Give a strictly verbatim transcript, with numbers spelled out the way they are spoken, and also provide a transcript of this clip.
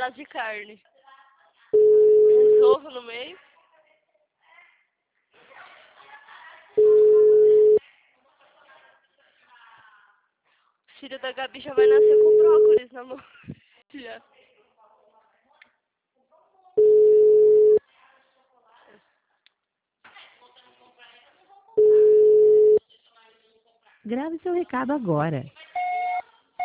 pedaço de carne. Uns ovos no meio. O filho da Gabi já vai nascer com brócolis na mão. Já. Grave seu recado agora.